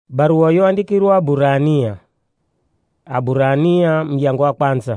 Barua yoandikirwa Aburania. Aburania mjango wa kwanza.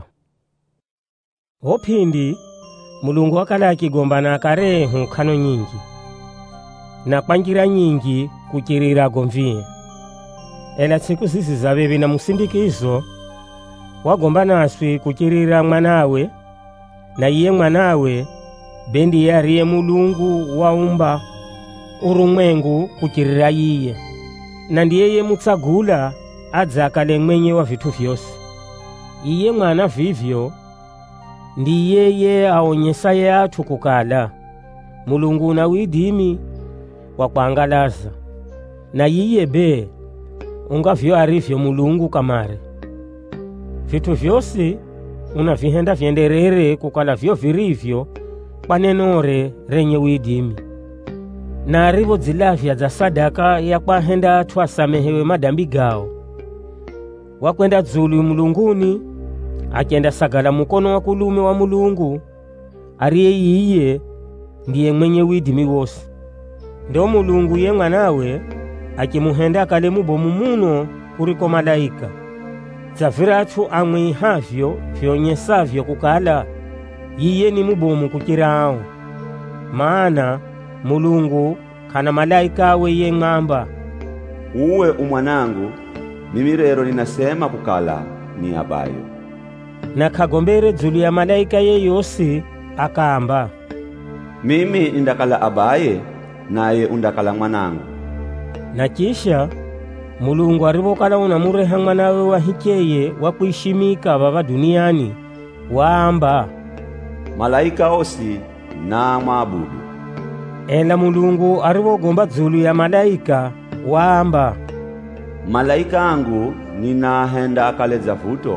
Hopindi Mulungu wakala akigombana akarehu khano nyingi na kwanjira nyingi kuchirira gomvie. Ela siku sisi zabebi na musindikizo wagombana aswi kuchirira mwanawe, na iye mwanawe bendi yariye Mulungu waumba urumwengu kuchirira iye, na ndiyeye mutsagula adzakale mwenye wa vitu vyose. Iye mwana vivyo ndiyeye aonyesa yathu kukala Mulungu na widimi wa kuangalaza, na iye be ungavyo arivyo Mulungu kamare. Vitu vyose unavihenda vyenderere kukala vyo virivyo kwa nenore renye widimi, na arivo zilavya za sadaka ya kwahenda athu asamehewe madambi gao. Wakwenda dzulu mulunguni akenda sagala mukono wa kulume wa Mulungu, ariye iye ndiye mwenye widimi wose. Ndo Mulungu ye mwanawe akimuhenda akale mubomu muno kuliko malaika, zavira athu amwihavyo vyonyesavyo kukala iye ni mubomu kukirao. Maana Mulungu kana malaika awe ye ng'amba, uwe umwanangu, mimi rero ninasema kukala ni abayo. Na kagombere dzulu ya malaika ye yose akaamba, mimi indakala abaye naye undakala mwanangu. Na kisha Mulungu arivokala unamureha mwanawe wahikeye wa kuishimika baba duniani, waamba, malaika osi na maabudu. Ela Mulungu arivogomba dzulu ya malaika waamba, malaika angu ninahenda akaleza vuto,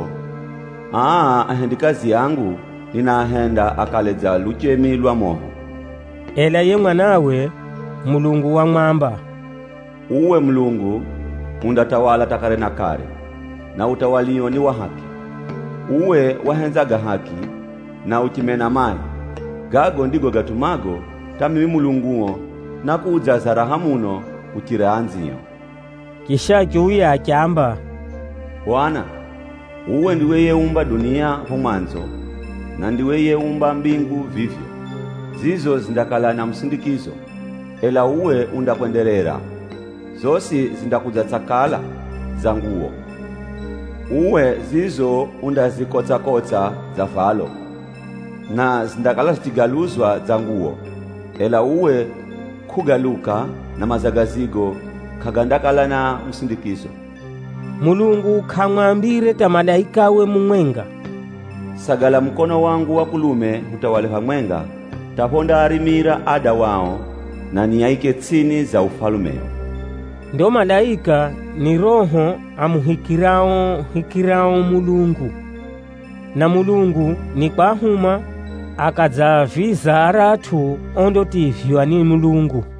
ahendikazi yangu ninahenda akaleza luchemi lwa moho. Ela ye mwanawe Mulungu wamwamba, uwe Mulungu undatawala takare na kare, na utawaliyo ni wa haki. Uwe wahenzaga haki na uchimena mai, gago ndigo gatumago tamimi Mulunguo na kuudzaza raha muno kuchira anziyo. Kisha juya akyamba, Bwana, uwe ndiwe yeumba dunia humwanzo, na ndiwe yeumba mbingu vivyo. Zizo zindakala na msindikizo, ela uwe undakwenderera. Zosi zindakuzatsakala zanguo. Uwe zizo undazikotsa-kotsa za falo, na zindakala zitigaluzwa zanguo, ela uwe kugaluka na mazagazigo kagandakala na msindikizo. Mulungu kamwambire ta malaika we mumwenga, sagala mkono wangu wa kulume utawale hamwenga, taponda arimira ada wao na niyaike tsini za ufalumeo. Ndo malaika ni roho amuhikirao Mulungu, na Mulungu ni kwahuma akadzaviza aratu ondotivywa ni Mulungu.